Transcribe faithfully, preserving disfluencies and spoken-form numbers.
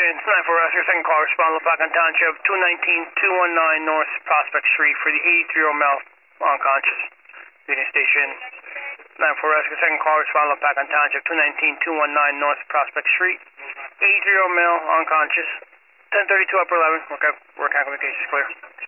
It's nine four rescue, second call, respond Lepacan Township, two nineteen two nineteen North Prospect Street for the eighty-three-year-old male unconscious. Leading station, nine four rescue, second call, respond Lepacan Township, two nineteen two nineteen North Prospect Street, eighty-three-year-old male unconscious, ten thirty-two upper eleven, work, work communications clear.